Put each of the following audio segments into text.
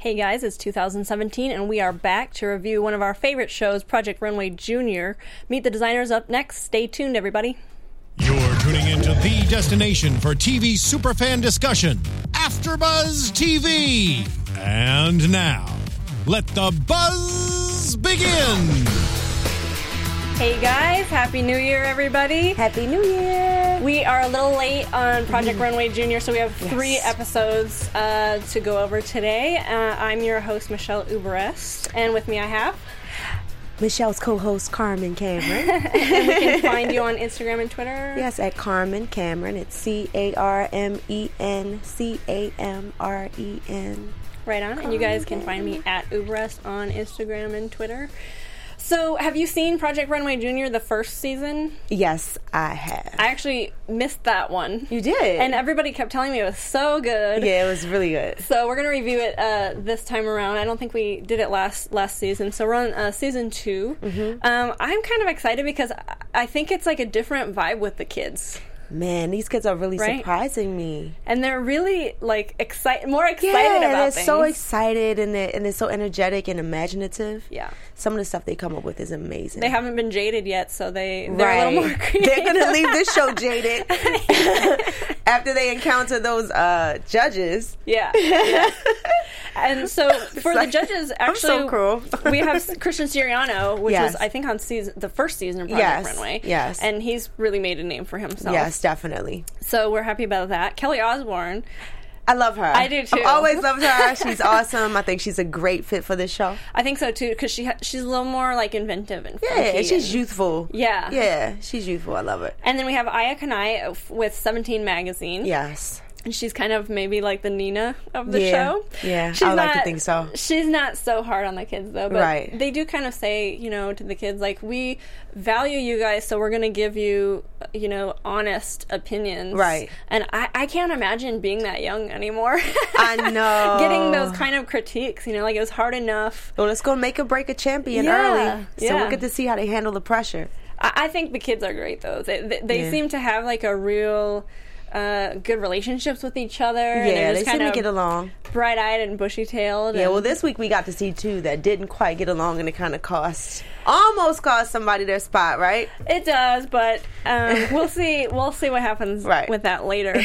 Hey guys, it's 2017 and we are back to review one of our favorite shows, Project Runway Junior. Meet the designers up next. Stay tuned, everybody. You're tuning into the destination for TV superfan discussion, AfterBuzz TV. And now, let the buzz begin. Hey guys, Happy New Year, everybody. Happy New Year. We are a little late on Project Runway Junior, so we have 3 episodes to go over today. I'm your host, Michelle Uberest, and with me I have... Michelle's co-host, Carmen Cameron. And we can find you on Instagram and Twitter. Yes, at Carmen Cameron. It's CarmenCamren. Right on. And you guys can find me at Uberest on Instagram and Twitter. So, have you seen Project Runway Junior, the first season? Yes, I have. I actually missed that one. You did? And everybody kept telling me it was so good. Yeah, it was really good. So, we're going to review it this time around. I don't think we did it last season. So, we're on season 2. Mm-hmm. I'm kind of excited because I think it's like a different vibe with the kids. Man, these kids are really surprising me. And they're really, like, more excited about they're things. so excited and they're so energetic and imaginative. Yeah. Some of the stuff they come up with is amazing. They haven't been jaded yet, so they're a little more creative. They're going to leave this show jaded after they encounter those judges. Yeah. And so, for the judges, actually, I'm so cruel. We have Christian Siriano, which was, I think, on the first season of Project Runway. Yes. And he's really made a name for himself. Yes, definitely. So, we're happy about that. Kelly Osbourne. I love her. I do, too. I've always loved her. She's awesome. I think she's a great fit for this show. I think so, too, because she's a little more, like, inventive and funky. Yeah, and she's youthful. Yeah. Yeah, she's youthful. I love her. And then we have Aya Kanai with 17 Magazine. Yes. And she's kind of maybe like the Nina of the show. Yeah, I like to think so. She's not so hard on the kids, though. But they do kind of say, to the kids, like, we value you guys, so we're going to give you, honest opinions. Right. And I can't imagine being that young anymore. I know. Getting those kind of critiques, like, it was hard enough. Well, let's go make or break a champion early. So we'll get to see how they handle the pressure. I think the kids are great, though. They seem to have, like, a real... good relationships with each other. Yeah, they seem to get along. Bright-eyed and bushy-tailed. Yeah, well, this week we got to see 2 that didn't quite get along, and it kind of almost cost somebody their spot, right? It does, but we'll see. We'll see what happens with that later.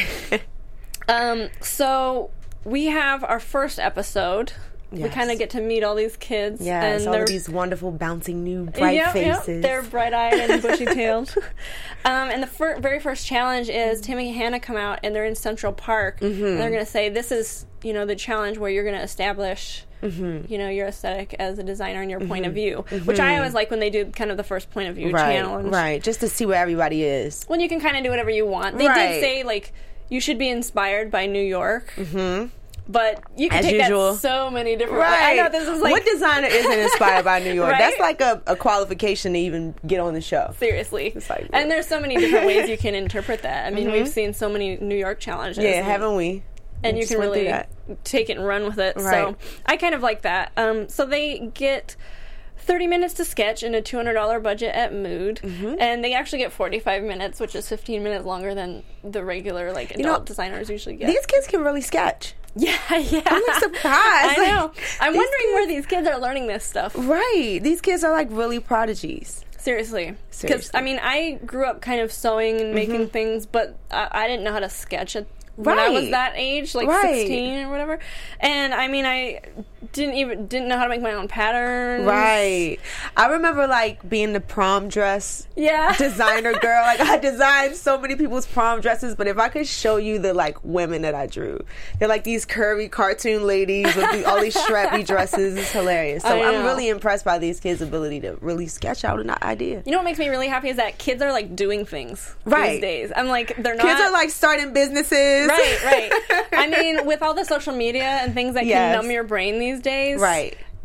So we have our first episode. Yes. We kind of get to meet all these kids. Yes, and all of these wonderful, bouncing, new, bright faces. Yep, they're bright-eyed and bushy-tailed. And the very first challenge is Tim and Hannah come out, and they're in Central Park. Mm-hmm. And they're going to say, this is, the challenge where you're going to establish, your aesthetic as a designer and your point of view. Mm-hmm. Which I always like when they do kind of the first point of view challenge. Right, just to see where everybody is. When you can kind of do whatever you want. They did say, like, you should be inspired by New York. Mm-hmm. But you can take that so many different ways. I know this is like... What designer isn't inspired by New York? That's like a qualification to even get on the show. Seriously. Like, and there's so many different ways you can interpret that. I mean, we've seen so many New York challenges. Yeah, haven't we? And you can really take it and run with it. Right. So I kind of like that. So they get 30 minutes to sketch in a $200 budget at Mood. Mm-hmm. And they actually get 45 minutes, which is 15 minutes longer than the regular adult designers usually get. These kids can really sketch. Yeah. I'm like surprised. I know. I'm wondering where these kids are learning this stuff. Right. These kids are like really prodigies. Seriously. Because, I grew up kind of sewing and making things, but I didn't know how to sketch when I was that age, like 16 or whatever. And, I didn't know how to make my own patterns. Right. I remember, being the prom dress designer girl. I designed so many people's prom dresses, but if I could show you the, women that I drew, they're these curvy cartoon ladies with all these strappy dresses. It's hilarious. So I'm really impressed by these kids' ability to really sketch out an idea. You know what makes me really happy is that kids are, doing things these days. I'm they're not... Kids are, starting businesses. Right. With all the social media and things that can numb your brain these days. Right.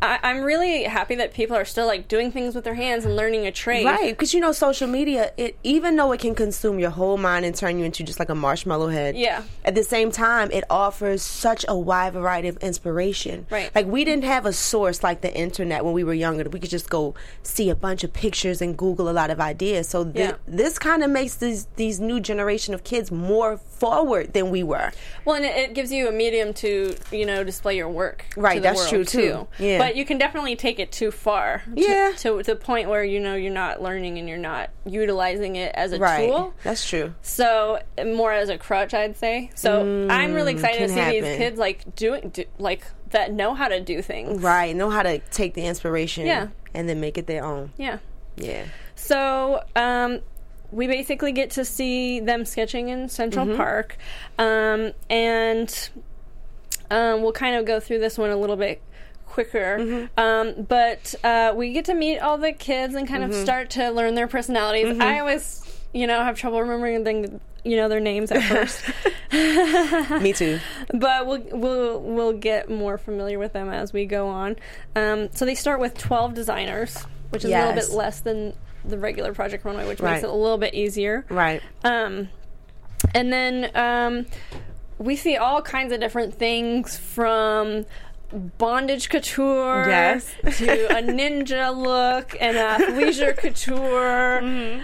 I'm really happy that people are still like doing things with their hands and learning a trade. Right, because you know, social media, even though it can consume your whole mind and turn you into just like a marshmallow head, at the same time, it offers such a wide variety of inspiration. Right. Like, we didn't have a source like the internet when we were younger. We could just go see a bunch of pictures and Google a lot of ideas. So this kind of makes these new generation of kids more forward than we were. Well, and it gives you a medium to, you know, display your work. Right, to the that's world true too. Yeah. But you can definitely take it too far. To the point where, you know, you're not learning and you're not utilizing it as a tool. That's true. So more as a crutch, I'd say. So I'm really excited to see these kids like like that know how to do things. Right, know how to take the inspiration and then make it their own. Yeah. Yeah. So we basically get to see them sketching in Central Park, and we'll kind of go through this one a little bit quicker, but we get to meet all the kids and kind of start to learn their personalities. I always, you know, have trouble remembering their names at first. Me too. But we'll get more familiar with them as we go on. So they start with 12 designers, which is a little bit less than the regular Project Runway, which makes it a little bit easier. Right. And then we see all kinds of different things, from bondage couture to a ninja look and athleisure couture.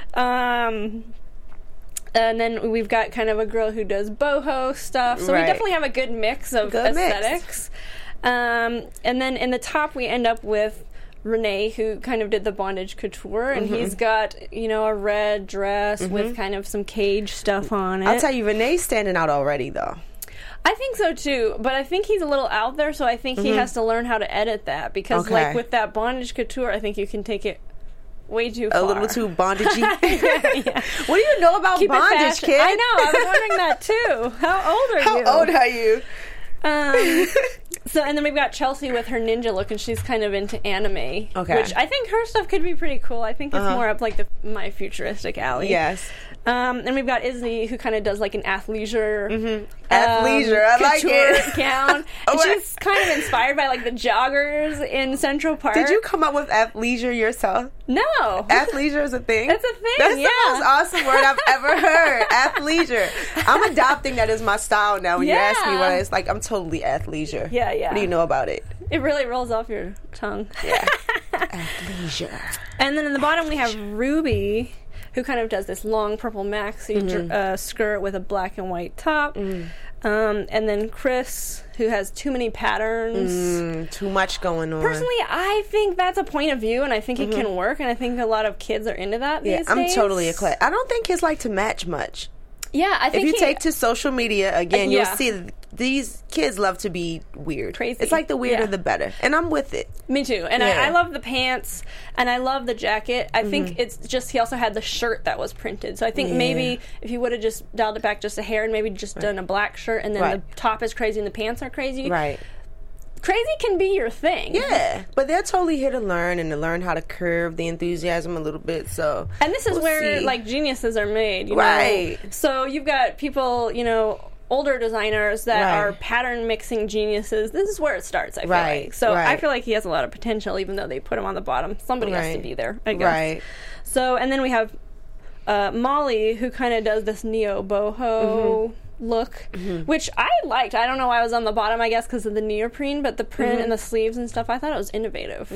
And then we've got kind of a girl who does boho stuff. So we definitely have a good mix of aesthetics. And then in the top, we end up with Renee, who kind of did the bondage couture, and he's got, you know, a red dress with kind of some cage stuff on it. I'll tell you, Renee's standing out already, though. I think so too, but I think he's a little out there, so I think he has to learn how to edit that, because like with that bondage couture, I think you can take it way too far. A little too bondagey. What do you know about bondage, kid? I know, I was wondering that too. How old are you? How old are you? So, and then we've got Chelsea with her ninja look, and she's kind of into anime, which I think her stuff could be pretty cool. I think it's more up like my futuristic alley. Yes. And we've got Izzy, who kind of does like an athleisure, athleisure, I like it, gown. And she's kind of inspired by like the joggers in Central Park. Did you come up with athleisure yourself? No. Athleisure is a thing? It's a thing, That's the most awesome word I've ever heard. Athleisure. I'm adopting that as my style now. When you ask me what it's like, I'm totally athleisure. Yeah. What do you know about it? It really rolls off your tongue. Yeah. Athleisure. And then in the bottom we have Ruby, who kind of does this long purple maxi skirt with a black and white top. And then Chris, who has too many patterns. Too much going on. Personally, I think that's a point of view, and I think it can work, and I think a lot of kids are into that these days. I'm totally eclectic. I don't think kids like to match much. Yeah, I think if you take to social media again, you'll see that these kids love to be weird. Crazy. It's like the weirder the better, and I'm with it. Me too. And I love the pants, and I love the jacket. I think it's just, he also had the shirt that was printed. So I think maybe if you would have just dialed it back just a hair and maybe just done a black shirt, and then the top is crazy and the pants are crazy. Right. Crazy can be your thing. Yeah, but they're totally here to learn and to learn how to curb the enthusiasm a little bit. So, and this is where like geniuses are made, you know? So you've got people, you know, older designers that are pattern mixing geniuses. This is where it starts, I feel like. So I feel like he has a lot of potential, even though they put him on the bottom. Somebody has to be there, I guess. Right. So, and then we have Molly, who kind of does this neo boho look, which I liked. I don't know why I was on the bottom, I guess because of the neoprene, but the print and the sleeves and stuff, I thought it was innovative.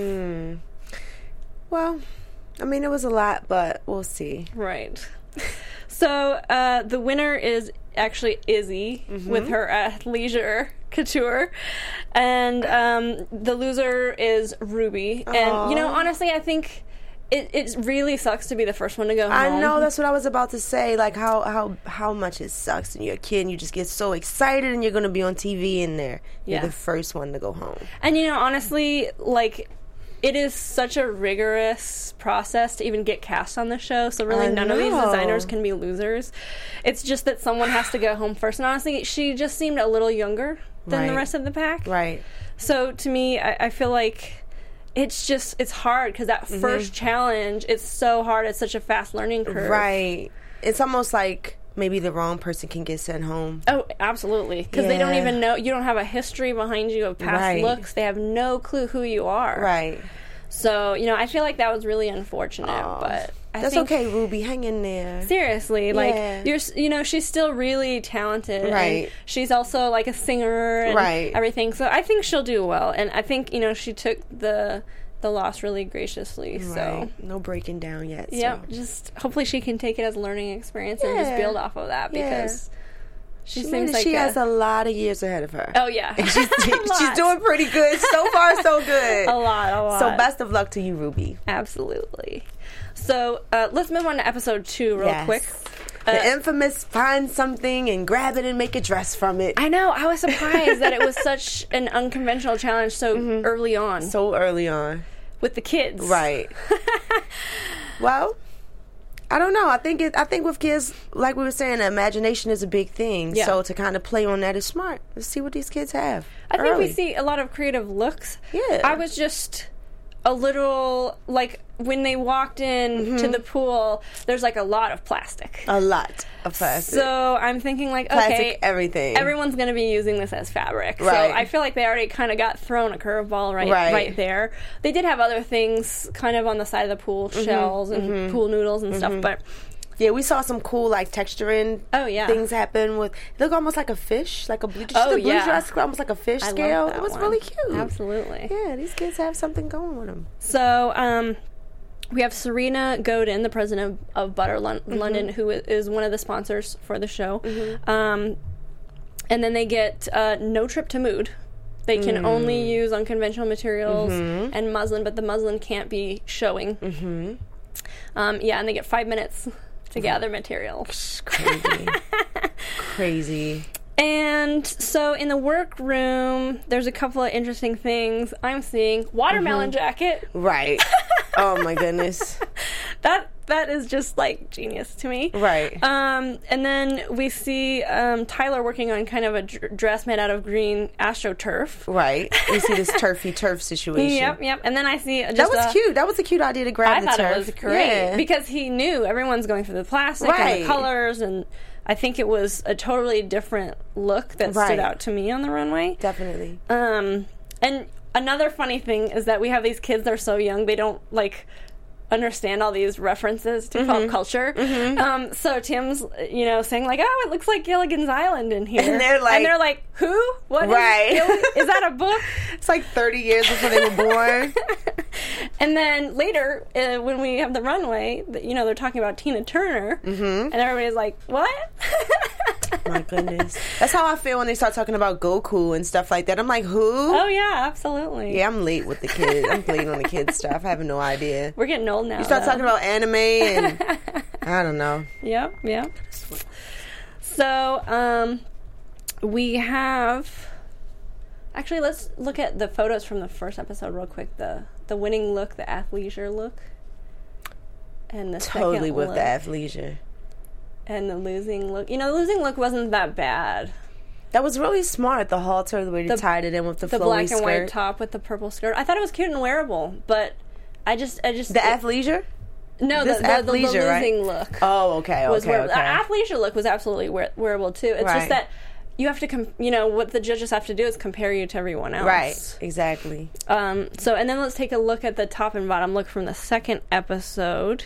Well, I mean, it was a lot, but we'll see. Right. So the winner is actually Izzy with her athleisure couture, and the loser is Ruby. And you know, honestly, I think it really sucks to be the first one to go home. I know, that's what I was about to say. Like how much it sucks, and you're a kid and you just get so excited and you're going to be on TV and you're the first one to go home. And you know, honestly, like, it is such a rigorous process to even get cast on the show, so really none of these designers can be losers. It's just that someone has to go home first, and honestly, she just seemed a little younger than the rest of the pack. Right. So to me, I feel like it's hard, because that first challenge, it's so hard. It's such a fast learning curve. Right. It's almost like maybe the wrong person can get sent home. Oh, absolutely. Because they don't even know. You don't have a history behind you of past looks. They have no clue who you are. Right. So, I feel like that was really unfortunate, but that's okay, Ruby. Hang in there. Seriously, like she's still really talented. Right. And she's also like a singer and everything. So I think she'll do well, and I think she took the loss really graciously. Right. So no breaking down yet. Yeah. So. Just hopefully she can take it as a learning experience and just build off of that because. She seems like she has a lot of years ahead of her. Oh, yeah. And she's doing pretty good. So far, so good. A lot. So best of luck to you, Ruby. Absolutely. So let's move on to episode 2 real quick. The infamous find something and grab it and make a dress from it. I know. I was surprised that it was such an unconventional challenge so early on. So early on. With the kids. Right. Well... I don't know. I think with kids, like we were saying, imagination is a big thing. Yeah. So to kind of play on that is smart. Let's see what these kids have. I think we see a lot of creative looks. Yeah. I was just a little, like, when they walked in to the pool, there's, like, a lot of plastic. A lot of plastic. So I'm thinking, like, plastic everything. Everyone's going to be using this as fabric. Right. So I feel like they already kind of got thrown a curveball right there. They did have other things kind of on the side of the pool, shells and pool noodles and stuff, but... Yeah, we saw some cool, like, texturing things happen with... It looked almost like a fish, like a blue... blue dress, almost like a fish scale. It was really cute. Absolutely. Yeah, these kids have something going with them. So, we have Serena Godin, the president of Butter London, who is one of the sponsors for the show. And then they get no trip to Mood. They can only use unconventional materials and muslin, but the muslin can't be showing. And they get 5 minutes to gather material. Crazy. And so in the workroom, there's a couple of interesting things I'm seeing. Watermelon jacket. Right. Oh my goodness. That is just like genius to me. Right. And then we see Tyler working on kind of a dress made out of green AstroTurf. Right. We see this turf situation. Yep. And then I see just that was cute. That was a cute idea to grab the turf. I thought it was great because he knew everyone's going for the plastic and the colors, and I think it was a totally different look that stood out to me on the runway. Definitely. And another funny thing is that we have these kids, they're so young, they don't like understand all these references to pop culture. So Tim's, saying like, "Oh, it looks like Gilligan's Island in here," and they're like, "Who? What? Is that a book?" It's like 30 years before they were born. And then later, when we have the runway, they're talking about Tina Turner, and everybody's like, "What?" My goodness, that's how I feel when they start talking about Goku and stuff like that. I'm like, who? Oh yeah, absolutely. Yeah, I'm late with the kids. I'm late on the kids stuff. I have no idea. We're getting old now. You start talking about anime and I don't know. Yep. So, we have... Actually, let's look at the photos from the first episode real quick. The winning look, the athleisure look. And the totally second with look. The athleisure. And the losing look. The losing look wasn't that bad. That was really smart, the halter, the way they tied it in with the flowy black and skirt. white top with the purple skirt. I thought it was cute and wearable, but I just... The athleisure? No, the losing look. Oh, okay. The athleisure look was absolutely wearable, too. It's just that you have to, what the judges have to do is compare you to everyone else. Right, exactly. And then let's take a look at the top and bottom look from the second episode.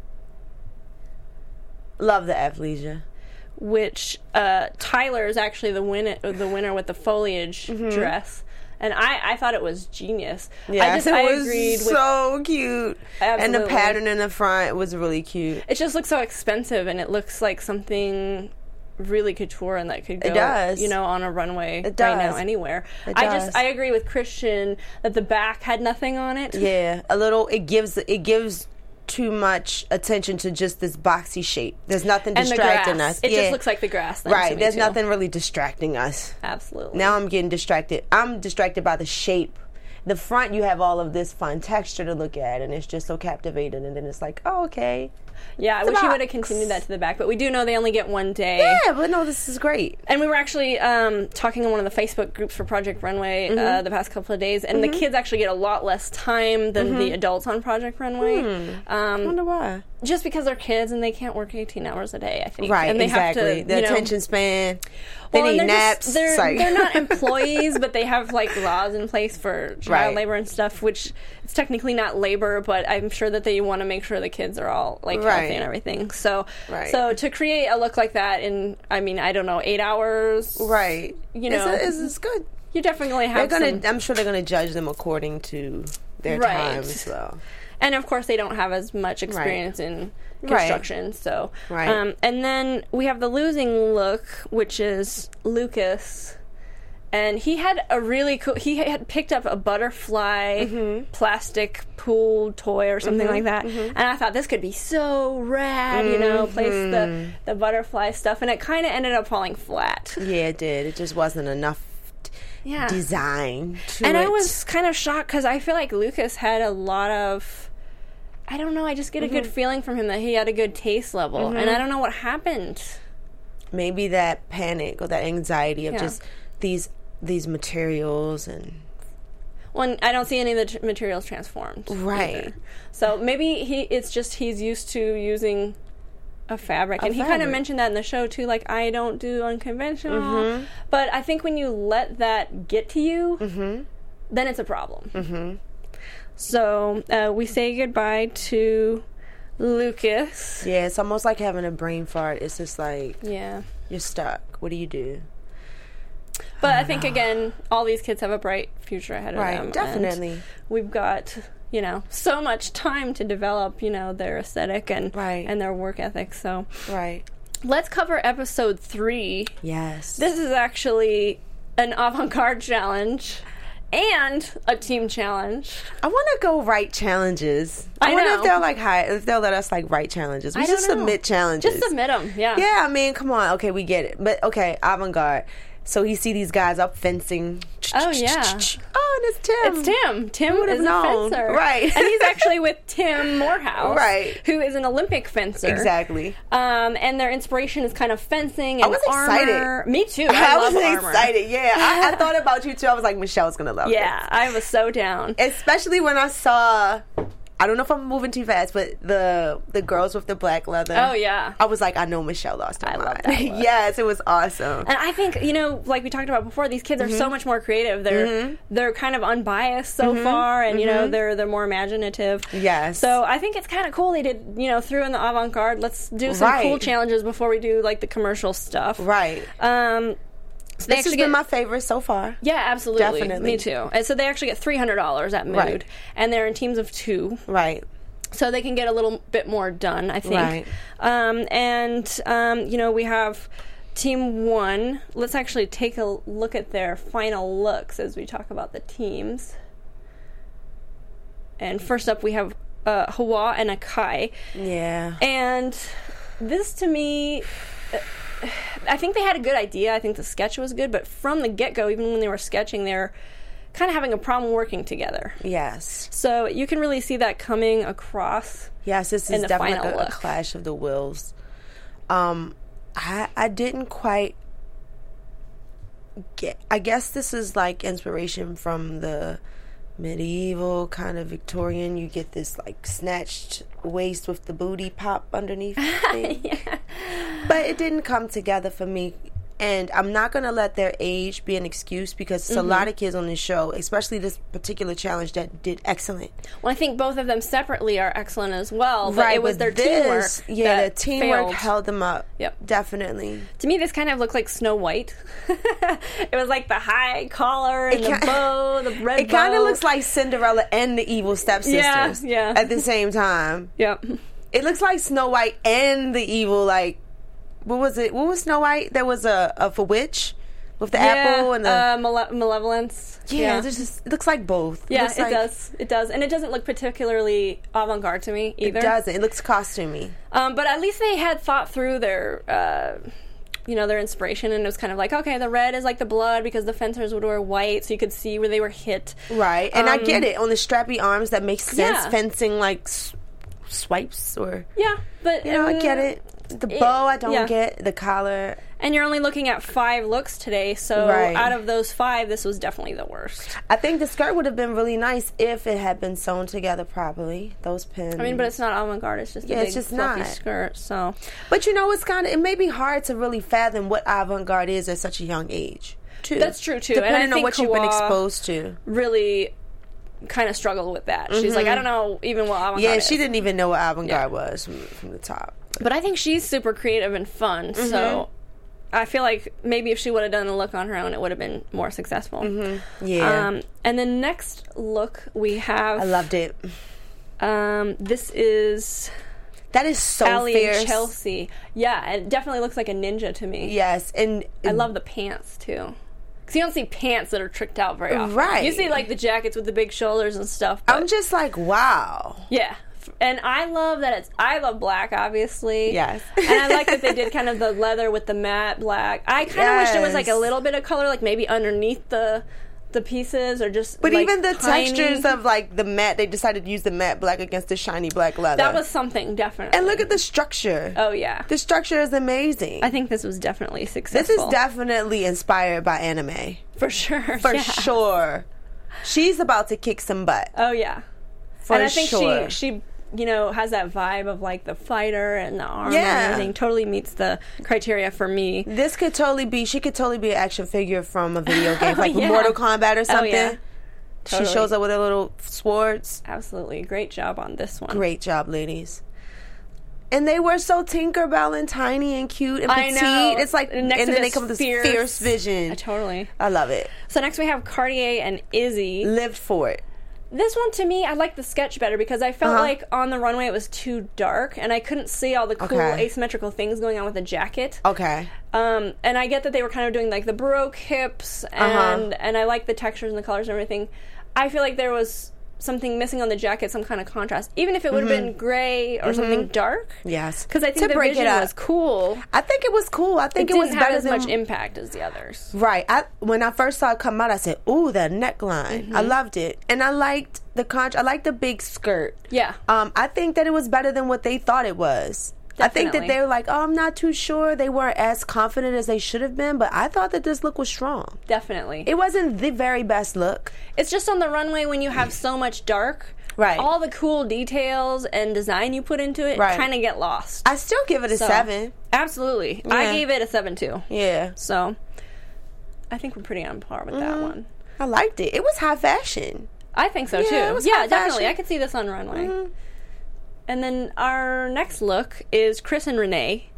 Love the athleisure. Which Tyler is actually the winner with the foliage dress. And I thought it was genius. Yeah, I agreed. So cute. Absolutely. And the pattern in the front was really cute. It just looks so expensive, and it looks like something really couture and that could go, on a runway right now anywhere. I agree with Christian that the back had nothing on it. Yeah, a little. It gives too much attention to just this boxy shape. There's nothing distracting us. It just looks like the grass. Right. There's nothing really distracting us. Absolutely. Now I'm getting distracted. I'm distracted by the shape. The front, you have all of this fun texture to look at, and it's just so captivating. And then it's like, oh, okay. Yeah, I wish he would have continued that to the back, but we do know they only get one day. Yeah, but no, this is great. And we were actually talking in one of the Facebook groups for Project Runway the past couple of days, and the kids actually get a lot less time than the adults on Project Runway. I wonder why. Just because they're kids and they can't work 18 hours a day, I think. Right, and they exactly. Have to, the attention span. They need naps. They're not employees, but they have like laws in place for child labor and stuff, which it's technically not labor, but I'm sure that they want to make sure the kids are all like healthy and everything. So, so to create a look like that in, I mean, I don't know, 8 hours. Right. You know, it's good. You definitely have. I'm sure they're going to judge them according to their time as well. And of course, they don't have as much experience in construction. So, and then we have the losing look, which is Lucas, and he had a really cool. He had picked up a butterfly plastic pool toy or something like that, and I thought this could be so rad. You know, place the butterfly stuff, and it kind of ended up falling flat. Yeah, it did. It just wasn't enough. Design to and I was kind of shocked because I feel like Lucas had a lot of, I don't know, I just get a good feeling from him that he had a good taste level, and I don't know what happened. Maybe that panic or that anxiety of just these materials and. Well, I don't see any of the materials transformed. Right. Either. So maybe he's used to using a fabric, and he kind of mentioned that in the show too, like, I don't do unconventional, but I think when you let that get to you, then it's a problem. So we say goodbye to Lucas. Yeah, it's almost like having a brain fart. It's just like, you're stuck. What do you do? But I think, again, all these kids have a bright future ahead of them. Right, definitely. We've got, you know, so much time to develop, you know, their aesthetic and their work ethic. So let's cover episode 3. Yes. This is actually an avant-garde challenge and a team challenge. I want to go write challenges. I wonder know. if they'll let us like write challenges. We I just don't know. submit challenges. Just submit them. Yeah. Yeah, I mean, come on. Okay, we get it. But okay, avant-garde. So you see these guys up fencing. Oh, yeah. Oh, and it's Tim. It's Tim. Tim is a fencer. Right. And he's actually with Tim Morehouse. Right. Who is an Olympic fencer. Exactly. And their inspiration is kind of fencing and armor. I was excited. Me too. I love was armor. excited. Yeah. I thought about you too. I was like, Michelle's going to love this. Yeah, I was so down. Especially when I saw... I don't know if I'm moving too fast, but the girls with the black leather. Oh, yeah. I was like, I know Michelle lost her mind. Love that look. Yes, it was awesome. And I think, you know, like we talked about before, these kids are so much more creative. They're kind of unbiased so far, and, you know, they're more imaginative. Yes. So I think it's kind of cool they did, you know, threw in the avant-garde. Let's do some cool challenges before we do, like, the commercial stuff. Right. So this has been my favorite so far. Yeah, absolutely. Definitely. Me too. And so they actually get $300 at Mood. And they're in teams of 2. Right. So they can get a little bit more done, I think. Right. You know, we have Team 1. Let's actually take a look at their final looks as we talk about the teams. And first up, we have Hawa and Akai. Yeah. And this, to me... I think they had a good idea. I think the sketch was good, but from the get-go, even when they were sketching, they were kind of having a problem working together. Yes. So you can really see that coming across. Yes, this is definitely a clash of the wills. I didn't quite get... I guess this is like inspiration from the medieval kind of Victorian. You get this like snatched waist with the booty pop underneath thing. Yeah. But it didn't come together for me. And I'm not going to let their age be an excuse, because it's a lot of kids on this show, especially this particular challenge, that did excellent. Well, I think both of them separately are excellent as well, but it was their teamwork. Yeah, the teamwork failed. held them up. Yep. Definitely. To me, this kind of looked like Snow White. It was like the high collar and the bow, the red bow. It kind of looks like Cinderella and the evil stepsisters at the same time. Yep. It looks like Snow White and the evil, like, what was it? What was Snow White? There was a witch with the apple and the malevolence. Yeah, it looks like both. Yeah, it does. It does, and it doesn't look particularly avant-garde to me either. It doesn't. It looks costumey. But at least they had thought through their, you know, their inspiration, and it was kind of like, okay, the red is like the blood because the fencers would wear white, so you could see where they were hit. Right, and I get it on the strappy arms. That makes sense. Fencing, like, swipes or but I get it. The bow I don't get, the collar. And you're only looking at 5 looks today, so out of those 5, this was definitely the worst. I think the skirt would have been really nice if it had been sewn together properly. Those pins. I mean, but it's not avant-garde. It's just a big fluffy skirt. So, but it's it may be hard to really fathom what avant-garde is at such a young age. Too. That's true too. Depending and I think on what you've been exposed to. Really kind of struggled with that. She's like, I don't know even what avant-garde is. She didn't even know what avant-garde was from the top. But I think she's super creative and fun, so I feel like maybe if she would have done the look on her own, it would have been more successful. Yeah. And the next look we have... I loved it. This is... That is so Allie fierce. And Chelsea. Yeah, it definitely looks like a ninja to me. Yes, and I love the pants, too. Because you don't see pants that are tricked out very often. Right. You see, like, the jackets with the big shoulders and stuff. I'm just like, wow. Yeah. And I love that I love black, obviously. Yes. And I like that they did kind of the leather with the matte black. I kind of wish there was like a little bit of color, like maybe underneath the pieces or just But like even the tiny textures of like the matte, they decided to use the matte black against the shiny black leather. That was something, definitely. And look at the structure. Oh, yeah. The structure is amazing. I think this was definitely successful. This is definitely inspired by anime. For sure. For sure. She's about to kick some butt. Oh, yeah. For and I think sure. she has that vibe of like the fighter and the armor and everything. Totally meets the criteria for me. She could totally be an action figure from a video game, like Mortal Kombat or something. Oh, yeah. Totally. She shows up with her little swords. Absolutely. Great job on this one. Great job, ladies. And they were so Tinkerbell and tiny and cute and petite. I know. It's like, and then they come with this fierce vision. Totally. I love it. So next we have Cartier and Izzy. Lived for it. This one, to me, I like the sketch better because I felt like on the runway it was too dark and I couldn't see all the cool asymmetrical things going on with the jacket. Okay. And I get that they were kind of doing like the Baroque hips and I like the textures and the colors and everything. I feel like there was something missing on the jacket, some kind of contrast. Even if it would have been gray or something dark. Yes. Because I think the vision was cool. I think it was cool. I think it was better. It didn't have as much impact as the others. Right. When I first saw it come out, I said, ooh, that neckline. I loved it. And I liked I liked the big skirt. Yeah. I think that it was better than what they thought it was. Definitely. I think that they were like, oh, I'm not too sure. They weren't as confident as they should have been, but I thought that this look was strong. Definitely. It wasn't the very best look. It's just on the runway when you have so much dark. Right. All the cool details and design you put into it kind of get lost. I still give it a 7. Absolutely. Yeah. I gave it a 7 too. Yeah. So I think we're pretty on par with that one. I liked it. It was high fashion. I think so too. It was definitely. I could see this on runway. And then our next look is Chris and Renee.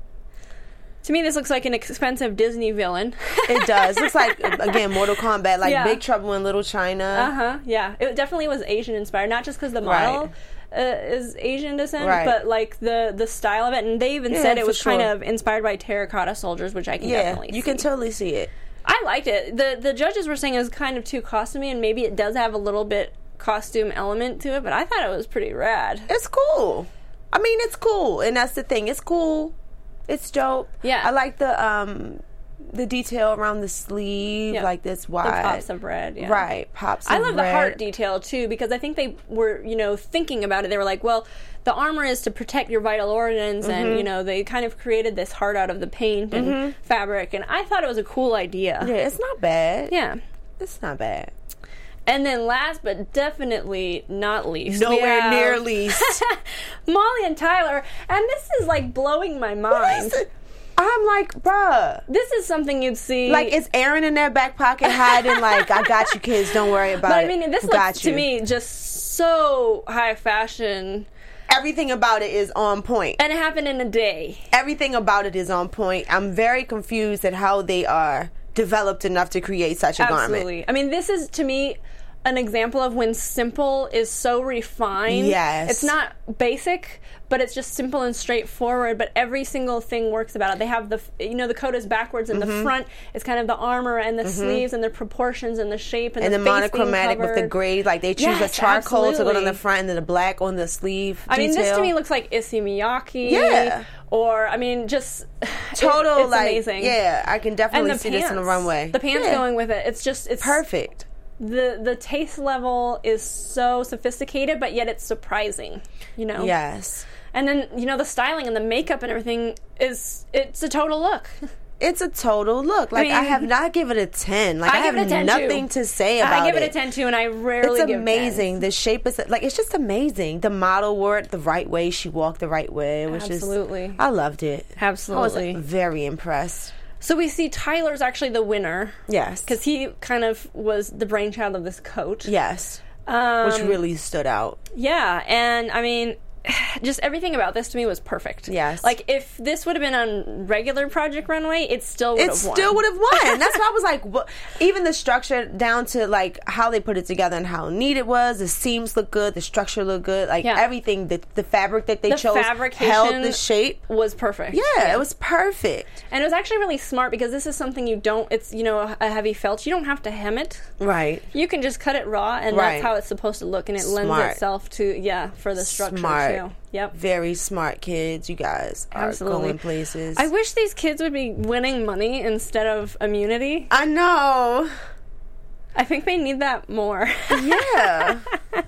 To me, this looks like an expensive Disney villain. It does. Looks like, again, Mortal Kombat, like Big Trouble in Little China. Yeah. It definitely was Asian inspired, not just because the model is Asian descent, but like the style of it. And they even said it was kind of inspired by terracotta soldiers, which I can definitely see. You can totally see it. I liked it. The judges were saying it was kind of too costumey, and maybe it does have a little bit costume element to it, but I thought it was pretty rad. It's cool. I mean, it's cool, and that's the thing. It's cool. It's dope. Yeah. I like the detail around the sleeve, like this wide. The pops of red, Right, pops of red. I love the heart detail, too, because I think they were, thinking about it. They were like, well, the armor is to protect your vital organs, and, they kind of created this heart out of the paint and fabric, and I thought it was a cool idea. Yeah, it's not bad. Yeah. It's not bad. And then last but definitely not least, nowhere near least, Molly and Tyler, and this is like blowing my mind. I'm like, bruh, this is something you'd see. Like, it's Aaron in their back pocket hiding, like, I got you kids, don't worry about it. But I mean, this looks to me just so high fashion. Everything about it is on point. And it happened in a day. Everything about it is on point. I'm very confused at how they are developed enough to create such a garment. Absolutely. I mean, this is, to me, an example of when simple is so refined. Yes. It's not basic, but it's just simple and straightforward, but every single thing works about it. They have the coat is backwards, and the front is kind of the armor and the sleeves and the proportions and the shape and the monochromatic with the gray. Like, they choose a charcoal to go on the front and then the black on the sleeve I mean, this to me looks like Issey Miyake. Yeah. Or, I mean, just total, it's amazing. Yeah, I can definitely see this on the runway. The pants going with it. It's perfect. the taste level is so sophisticated, but yet it's surprising, you know? Yes. And then, you know, the styling and the makeup and everything it's a total look. It's a total look. Like, I have not given it a 10. Like, I have nothing to say about it. I give it a 10 too, and I rarely give it 10. It's amazing. The shape is, like, it's just amazing. The model wore it the right way. She walked the right way. It was Absolutely. I loved it. Absolutely. I was very impressed. So we see Tyler's actually the winner. Yes. Because he kind of was the brainchild of this coat. Yes. Which really stood out. Yeah, and I mean, just everything about this to me was perfect. Yes. Like, if this would have been on regular Project Runway, it still would have won. It still would have won. That's why I was like, what? Even the structure down to, like, how they put it together and how neat it was. The seams look good. The structure looked good. Like, everything. The fabric that they chose held the shape. Was perfect. Yeah, it was perfect. And it was actually really smart because this is something it's, you know, a heavy felt. You don't have to hem it. Right. You can just cut it raw, and that's how it's supposed to look. And it lends itself to, for the structure. Smart. Too. Yep. Very smart kids. You guys are going places. I wish these kids would be winning money instead of immunity. I know. I think they need that more. Yeah.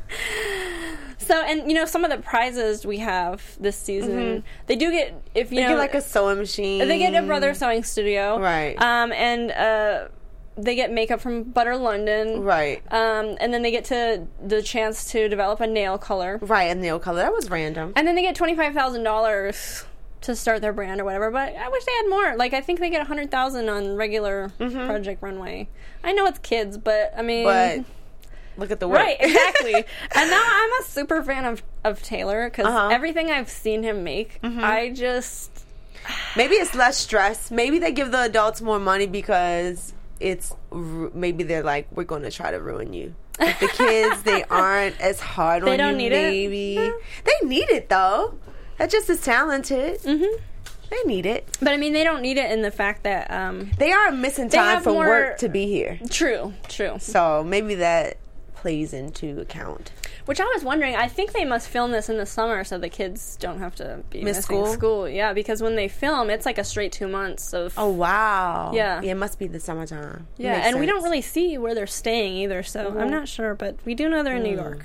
So, and you know, some of the prizes we have this season, they do get, they get like a sewing machine. They get a Brother Sewing Studio. Right. And they get makeup from Butter London. Right. And then they get the chance to develop a nail color. Right, a nail color. That was random. And then they get $25,000 to start their brand or whatever, but I wish they had more. Like, I think they get $100,000 on regular Project Runway. I know it's kids, but I mean... But look at the work. Right, exactly. And now I'm a super fan of Taylor, because everything I've seen him make, I just... Maybe it's less stress. Maybe they give the adults more money because... maybe they're like, we're going to try to ruin you. Like, the kids, they aren't as hard on you. They don't need maybe. it. No. They need it, though. They're just as talented. They need it. But, I mean, they don't need it in the fact that... they aren't missing time from work to be here. True. So, maybe that plays into account. Which I was wondering, I think they must film this in the summer so the kids don't have to be missing school. Yeah, because when they film, it's like a straight 2 months of... Oh, wow. Yeah. It must be the summertime. Yeah, and we don't really see where they're staying either, so I'm not sure, but we do know they're in New York.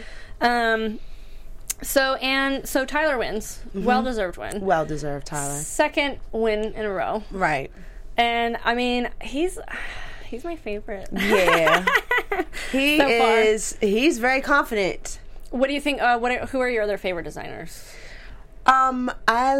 So Tyler wins. Well-deserved win. Well-deserved, Tyler. Second win in a row. Right. And, I mean, he's my favorite. Yeah. He's very confident. What do you think, who are your other favorite designers? I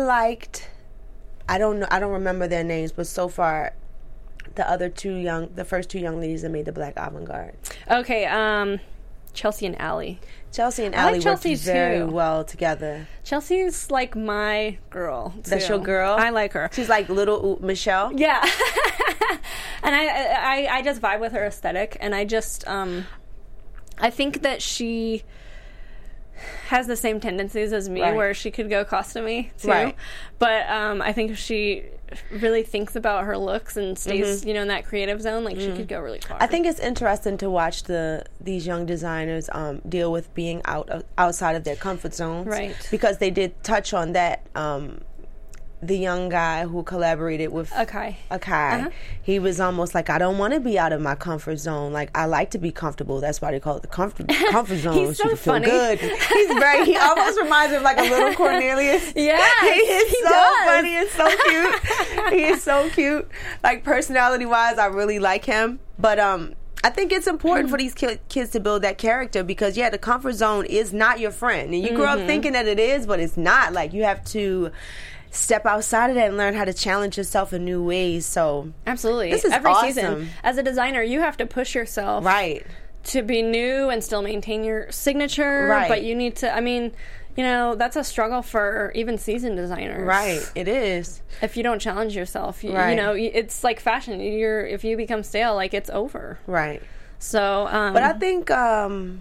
don't remember their names, but so far, the first two young ladies that made the Black Avant-Garde. Okay, Chelsea and Allie. Chelsea and Allie worked very well together. Chelsea's like my girl, too. That's your girl? I like her. She's like little Michelle? Yeah. And I just vibe with her aesthetic, and I just, I think that she has the same tendencies as me, where she could go costumey, too. Right. But I think if she really thinks about her looks and stays, in that creative zone, like, she could go really far. I think it's interesting to watch these young designers deal with being outside of their comfort zones. Right. Because they did touch on that. The young guy who collaborated with Akai, he was almost like, I don't want to be out of my comfort zone. Like, I like to be comfortable. That's why they call it the comfort zone. He's so funny. Feel good. He almost reminds me of like a little Cornelius. Yeah, he is so funny and so cute. He is so cute. Like, personality wise, I really like him. But I think it's important for these kids to build that character, because the comfort zone is not your friend, and you grow up thinking that it is, but it's not. Like, you have to step outside of that and learn how to challenge yourself in new ways. So absolutely, this is every awesome. season as a designer, you have to push yourself to be new and still maintain your signature. But you need to, I mean, that's a struggle for even seasoned designers. Right, it is. If you don't challenge yourself, it's like fashion. If you become stale, like, it's over. Right. So, but I think the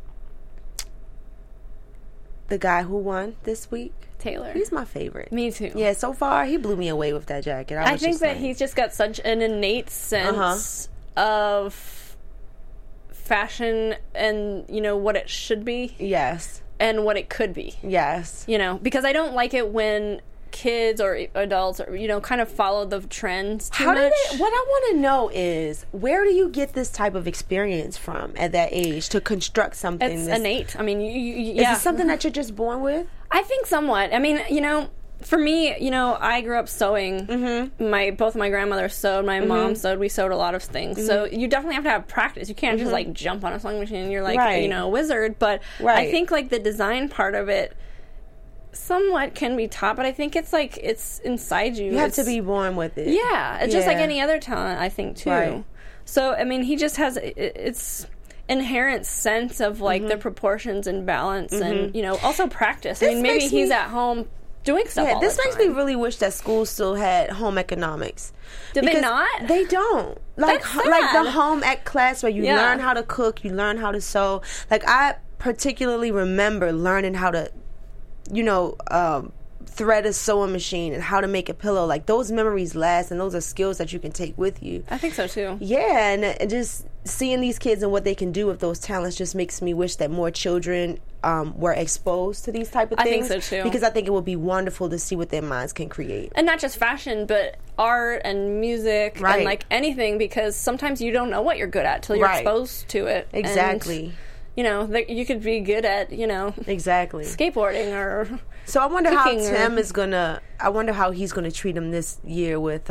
guy who won this week, Taylor, he's my favorite. Me too. Yeah, so far he blew me away with that jacket. I think that he's just got such an innate sense of fashion and what it should be. Yes. And what it could be. Yes. Because I don't like it when kids or adults, or, you know, kind of follow the trends too How much. What I want to know is, where do you get this type of experience from at that age to construct something? It's innate. I mean, is it something that you're just born with? I think somewhat. I mean, you know, for me, you know, I grew up sewing. Both my grandmothers sewed, my mom sewed. We sewed a lot of things. So you definitely have to have practice. You can't just like jump on a sewing machine and you're like, you know, a wizard. But I think like the design part of it somewhat can be taught, but I think it's like it's inside you. You have to be born with it. Yeah, it's just like any other talent, I think, too. Right. So, I mean, he just has its inherent sense of like the proportions and balance and, you know, also practice. I mean, maybe he's at home doing stuff all the time. This makes me really wish that schools still had home economics. Did they not? They don't. Like the home ec class where you learn how to cook, you learn how to sew. Like, I particularly remember learning how to, you know, thread a sewing machine and how to make a pillow. Like, those memories last, and those are skills that you can take with you. I think so too. Yeah, and just seeing these kids and what they can do with those talents just makes me wish that more children were exposed to these type of things. I think so too. Because I think it would be wonderful to see what their minds can create. And not just fashion, but art and music and like anything, because sometimes you don't know what you're good at till you're exposed to it. Exactly. And, you know, you could be good at, you know, skateboarding or so I wonder how Tim is gonna. I wonder how he's gonna treat him this year with,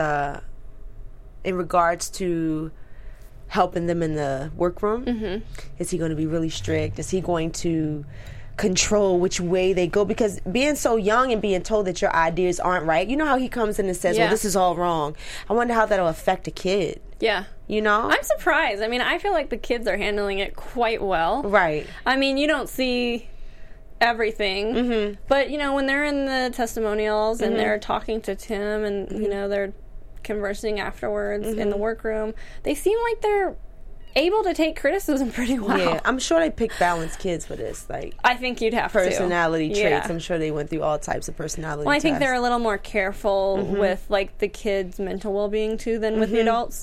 in regards to helping them in the workroom. Is he going to be really strict? Is he going to control which way they go? Because being so young and being told that your ideas aren't right, you know how he comes in and says, well, this is all wrong. I wonder how that'll affect a kid. Yeah. You know? I'm surprised. I mean, I feel like the kids are handling it quite well. Right. I mean, you don't see everything, but, you know, when they're in the testimonials and they're talking to Tim and, you know, they're conversing afterwards in the workroom, they seem like they're able to take criticism pretty well. Yeah, I'm sure they pick balanced kids for this. Like, I think you'd have personality traits. Yeah. I'm sure they went through all types of personality tests. I think tests. they're a little more careful with like the kids' mental well-being too than with the adults.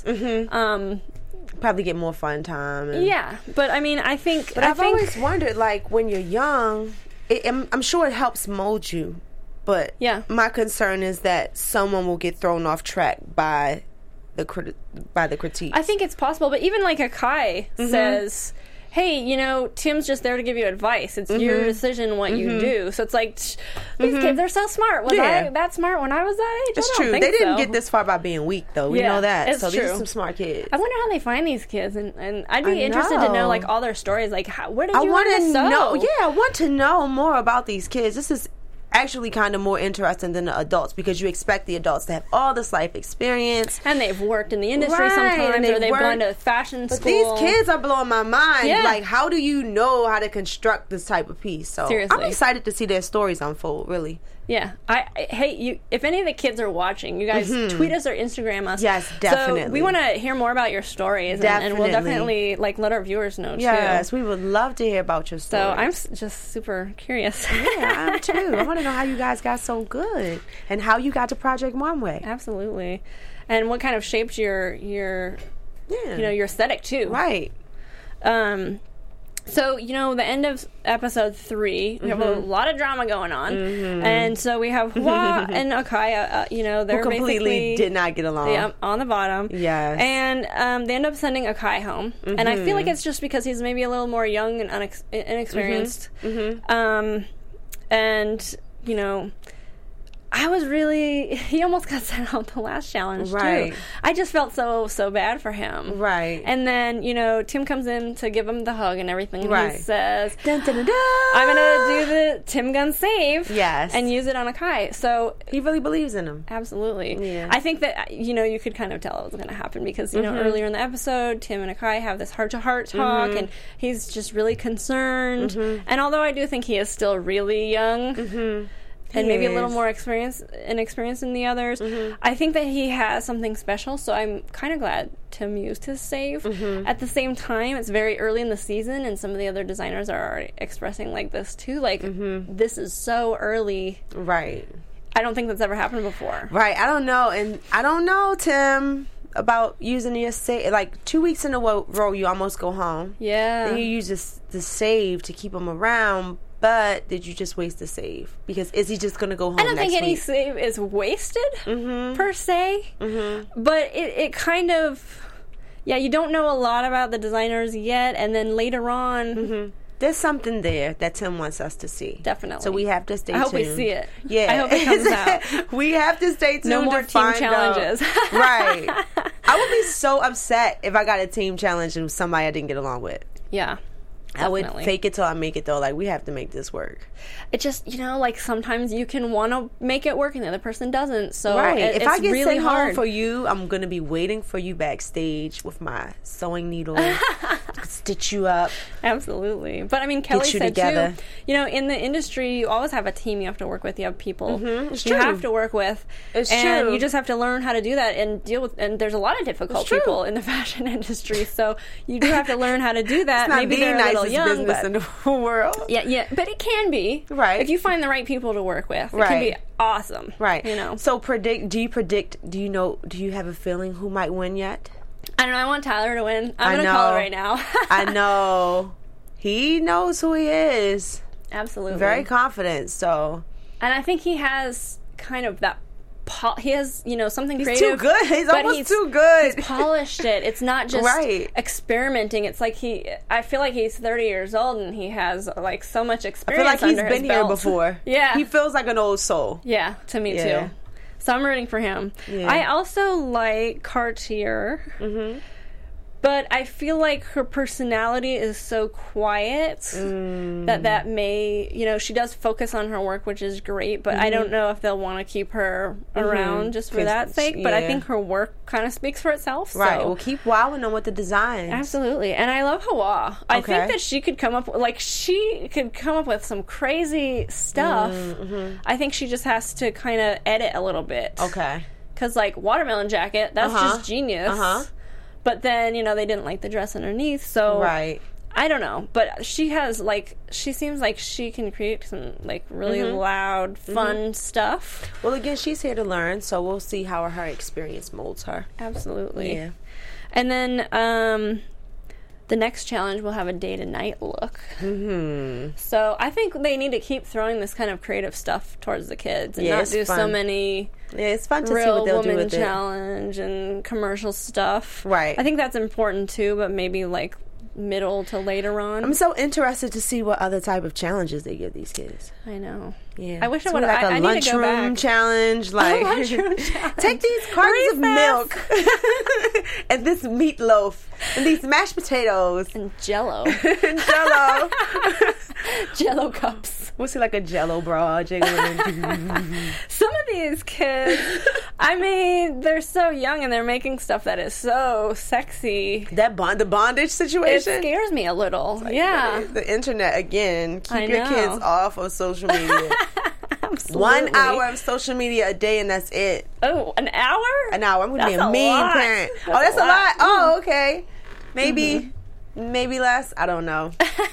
Probably get more fun time. Yeah, but I mean, I think. But I've always wondered, like, when you're young, I'm sure it helps mold you. But my concern is that someone will get thrown off track by the critiques. I think it's possible, but even like Akai says, hey, you know, Tim's just there to give you advice. It's your decision what you do. So it's like, these kids are so smart. Was I that smart when I was that age? It's true. They didn't get this far by being weak, though. We know that. So these are some smart kids. I wonder how they find these kids, and I'd be interested to know like all their stories. Like, where did you learn to sew? I want to know more about these kids. This is actually kind of more interesting than the adults, because you expect the adults to have all this life experience, and they've worked in the industry sometimes, or they've gone to fashion school. But these kids are blowing my mind. Like, how do you know how to construct this type of piece? So I'm excited to see their stories unfold, really. Yeah. Hey, if any of the kids are watching, you guys tweet us or Instagram us. Yes, definitely. So we want to hear more about your stories, and we'll definitely like let our viewers know too. Yes, we would love to hear about your stories. So I'm just super curious. Yeah, I'm too. I want to know how you guys got so good and how you got to Project One Way. Absolutely. And what kind of shaped your you know, your aesthetic too. Right. So, you know, the end of episode 3, we have a lot of drama going on. And so we have Hua and Akai, you know, they're completely did not get along. On the bottom. Yes. And they end up sending Akai home. And I feel like it's just because he's maybe a little more young and inexperienced. And, you know, he almost got sent out the last challenge too. I just felt so bad for him. Right. And then, you know, Tim comes in to give him the hug and everything. And he says, dun, dun, dun, dun. I'm going to do the Tim Gun save. Yes. And use it on Akai. So he really believes in him. Absolutely. Yeah. I think that, you know, you could kind of tell it was going to happen because, you know, earlier in the episode, Tim and Akai have this heart-to-heart talk and he's just really concerned. And although I do think he is still really young, and maybe a little more experience than the others, I think that he has something special, so I'm kind of glad Tim used his save. At the same time, it's very early in the season, and some of the other designers are already expressing like this too, like, this is so early. Right. I don't think that's ever happened before. Right. I don't know, and I don't know, Tim. about using your save. Like 2 weeks in a row, you almost go home. Yeah. Then you use the save to keep him around. But did you just waste the save? Because is he just going to go home next week? I don't think any save is wasted, per se. But it kind of... Yeah, you don't know a lot about the designers yet. And then later on... There's something there that Tim wants us to see. Definitely. So we have to stay tuned. I hope we see it. Yeah. I hope it comes out. We have to stay tuned. No more team challenges. Right. I would be so upset if I got a team challenge and somebody I didn't get along with. Yeah. Definitely. I would fake it till I make it, though. Like, we have to make this work. It just, like, sometimes you can want to make it work and the other person doesn't. So if I get really sent hard home for you, I'm going to be waiting for you backstage with my sewing needle, stitch you up. Absolutely. But, I mean, Kelly said, together. Too, in the industry, you always have a team you have to work with. You have people you have to work with. It's and true. You just have to learn how to do that and deal with, and there's a lot of difficult people in the fashion industry. So you do have to learn how to do that. It's not Maybe the they're a little young, business in the world. Yeah, but it can be. Right. If you find the right people to work with, it can be awesome. Right. So do you have a feeling who might win yet? I don't know. I want Tyler to win. I'm going to call it right now. I know. He knows who he is. Absolutely. Very confident, so. And I think he has kind of that he has, something creative. He's too good. He's almost too good. He's polished it. It's not just experimenting. It's like I feel like he's 30 years old and he has like so much experience. I feel like he's been here before. Yeah. He feels like an old soul. Yeah, to me too. So I'm rooting for him. Yeah. I also like Cartier. But I feel like her personality is so quiet that may, she does focus on her work, which is great, but I don't know if they'll want to keep her around just for that sake. But I think her work kind of speaks for itself. Right. So. Well, keep wowing them with the designs. Absolutely. And I love Hawa. I think that she could come up with some crazy stuff. I think she just has to kind of edit a little bit. Okay. Because, like, Watermelon Jacket, that's just genius. But then, they didn't like the dress underneath, so... Right. I don't know. But she has, she seems like she can create some, really loud, fun stuff. Well, again, she's here to learn, so we'll see how her experience molds her. Absolutely. Yeah. And then, the next challenge will have a day-to-night look. So I think they need to keep throwing this kind of creative stuff towards the kids and not do so many... Yeah, it's fun to Real see what they'll do with it. Challenge and commercial stuff. Right. I think that's important too, but maybe middle to later on. I'm so interested to see what other type of challenges they give these kids. I know. Yeah. I wish I would have. Like a lunchroom challenge. Like, take these cartons of milk and this meatloaf and these mashed potatoes and Jello. Jello. Jello cups. We'll see like a Jello bra jiggling. Some of these kids, I mean, they're so young and they're making stuff that is so sexy. The bondage situation? It scares me a little. The internet again. Keep your kids off of social media. Absolutely. 1 hour of social media a day and that's it. Oh, an hour? An hour. I'm going to be a mean parent. That's a lot. Oh, okay. Maybe less. I don't know.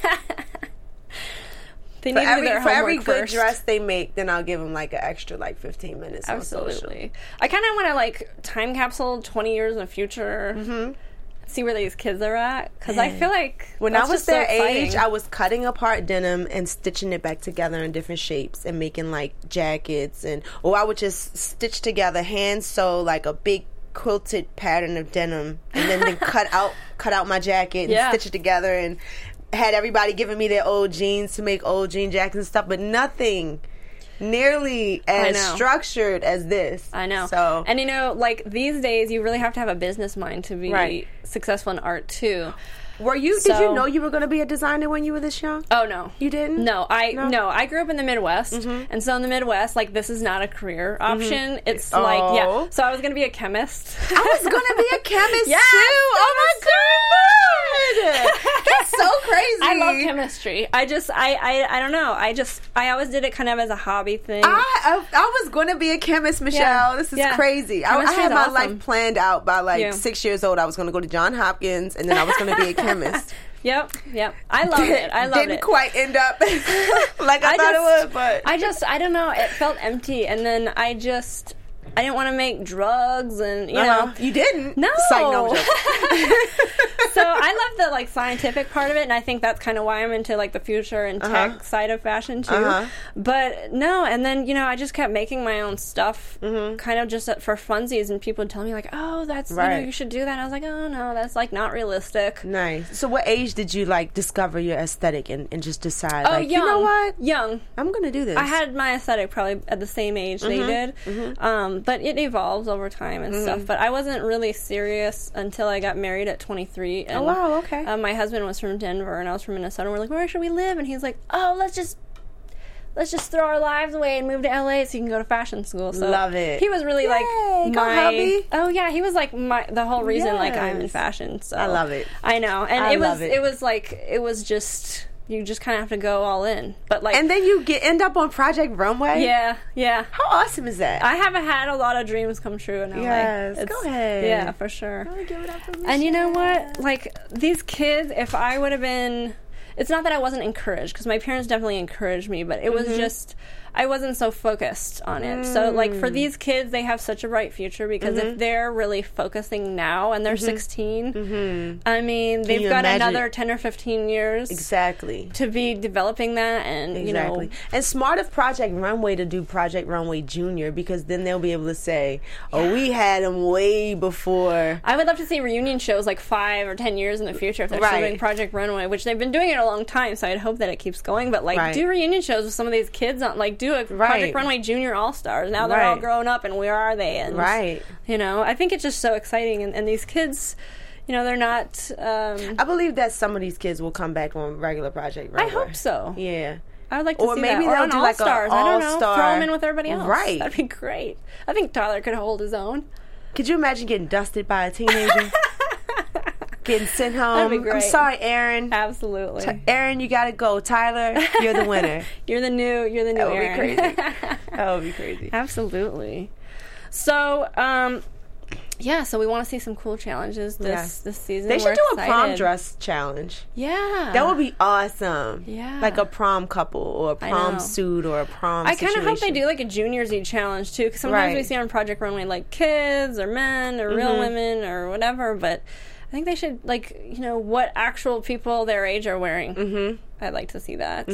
They need to do their for every homework good first. dress they make, then I'll give them an extra 15 minutes. Absolutely. I kind of want to time capsule 20 years in the future. See where these kids are at, because I feel like when I was their age, I was cutting apart denim and stitching it back together in different shapes and making jackets, or I would just stitch together, hand sew a big quilted pattern of denim, and then cut out my jacket and stitch it together, and had everybody giving me their old jeans to make old jean jackets and stuff, but nothing nearly as structured as this. I know. So, and these days you really have to have a business mind to be successful in art too. Did you know you were going to be a designer when you were this young? Oh, no. You didn't? No, I grew up in the Midwest, and so in the Midwest, this is not a career option. It's so I was going to be a chemist. I was going to be a chemist too. Oh my God! That's so crazy. I love chemistry. I don't know. I always did it kind of as a hobby thing. I was going to be a chemist, Michelle. Yeah. This is crazy. I had my life planned out by 6 years old. I was going to go to Johns Hopkins, and then I was going to be a chemist. Yep. I loved it. Didn't quite end up like I thought it would, but I don't know. It felt empty, and then I just I didn't want to make drugs, and you know, you didn't. No. Psych, no. So I love the like scientific part of it, and I think that's kind of why I'm into like the future and tech side of fashion too. But no, and then you know, I just kept making my own stuff, kind of just for funsies, and people would tell me like, "Oh, that's you know, you should do that." And I was like, "Oh no, that's like not realistic." Nice. So, what age did you like discover your aesthetic and just decide? Like, young. You know what? Young. I'm gonna do this. I had my aesthetic probably at the same age they did, but it evolves over time and stuff. But I wasn't really serious until I got married at 23. And, oh wow, okay. My husband was from Denver and I was from Minnesota. We're like, where should we live? And he's like, oh, let's just throw our lives away and move to LA so you can go to fashion school. So love it. He was really like my hubby. Oh yeah, he was like the whole reason like I'm in fashion. So I love it. I know, and it was just. You just kind of have to go all in, but like, and then you end up on Project Runway. Yeah. How awesome is that? I haven't had a lot of dreams come true in LA. Yes, go ahead. Yeah, for sure. Give it up for and you know what? Like these kids, if I would have been, it's not that I wasn't encouraged because my parents definitely encouraged me, but it was just. I wasn't so focused on it. So, like, for these kids, they have such a bright future because if they're really focusing now and they're 16, I mean, they've got another 10 or 15 years to be developing that. And, you know. And smart of Project Runway to do Project Runway Junior because then they'll be able to say, oh, we had them way before. I would love to see reunion shows like 5 or 10 years in the future if they're still doing Project Runway, which they've been doing it a long time, so I'd hope that it keeps going. But, like, do reunion shows with some of these kids on, like, do a Project Runway Junior All-Stars. Now they're all grown up, and where are they? And, you know, I think it's just so exciting. And these kids, you know, they're not... I believe that some of these kids will come back on regular Project Runway. I hope so. Yeah. I would like to see maybe that. Or they'll on do like All-Stars. an I don't know. All-Star. Throw them in with everybody else. Right. That'd be great. I think Tyler could hold his own. Could you imagine getting dusted by a teenager? Getting sent home. That'd be great. I'm sorry, Aaron. Absolutely. Aaron, you gotta go. Tyler, you're the winner. You're the new Aaron. That would be crazy. That would be crazy. Absolutely. So, so we want to see some cool challenges this season. They should do a prom dress challenge. Yeah. That would be awesome. Yeah. Like a prom couple or a prom suit or a prom I kind of hope they do like a Juniors Eve challenge too, because sometimes we see on Project Runway like kids or men or real women or whatever, but I think they should, like, you know, what actual people their age are wearing. I'd like to see that.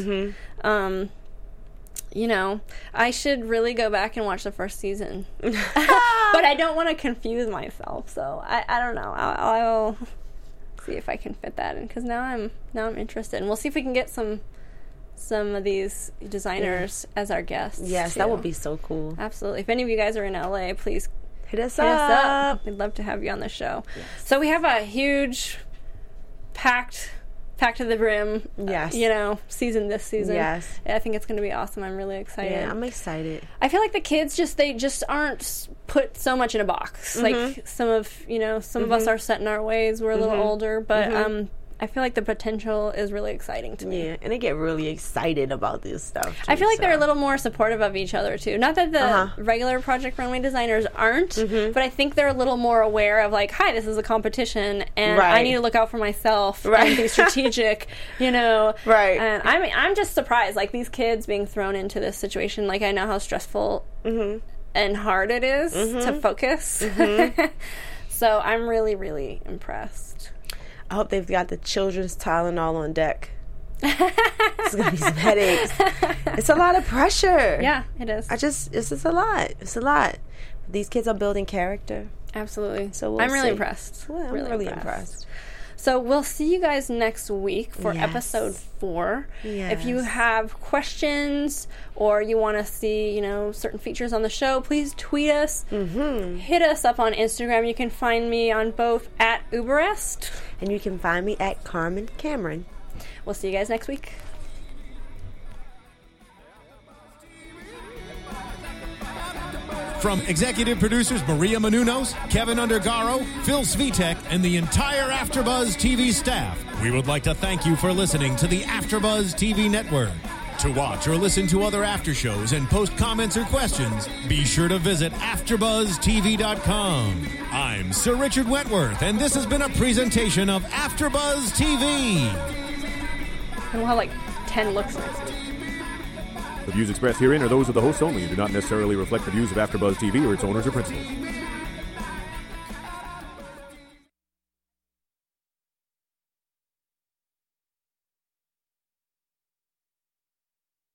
You know, I should really go back and watch the first season. But I don't want to confuse myself, so I don't know. I'll see if I can fit that in, because now I'm interested. And we'll see if we can get some of these designers as our guests. Yes, too. That would be so cool. Absolutely. If any of you guys are in LA, please hit us up. We'd love to have you on the show. Yes. So we have a huge packed to the brim, season this season. Yes. I think it's going to be awesome. I'm really excited. Yeah, I'm excited. I feel like the kids they just aren't put so much in a box. Like some of us are set in our ways. We're a little older, but I feel like the potential is really exciting to me. Yeah, and they get really excited about this stuff, too, I feel like they're a little more supportive of each other, too. Not that the regular Project Runway designers aren't, but I think they're a little more aware of, like, hi, this is a competition, and I need to look out for myself and be strategic, you know. And I'm just surprised, like, these kids being thrown into this situation. Like, I know how stressful and hard it is to focus. So I'm really, really impressed. I hope they've got the children's Tylenol on deck. It's going to be some headaches. It's a lot of pressure. Yeah, it is. It's just a lot. It's a lot. These kids are building character. Absolutely. So I'm really impressed. Well, I'm really impressed. So we'll see you guys next week for episode 4. Yes. If you have questions or you want to see, certain features on the show, please tweet us. Hit us up on Instagram. You can find me on both at Uberest. And you can find me at Carmen Cameron. We'll see you guys next week. From executive producers Maria Menounos, Kevin Undergaro, Phil Svitek, and the entire AfterBuzz TV staff, we would like to thank you for listening to the AfterBuzz TV network. To watch or listen to other after shows and post comments or questions, be sure to visit AfterBuzzTV.com. I'm Sir Richard Wentworth, and this has been a presentation of AfterBuzz TV. And we'll have like 10 looks next week. The views expressed herein are those of the hosts only and do not necessarily reflect the views of AfterBuzz TV or its owners or principals.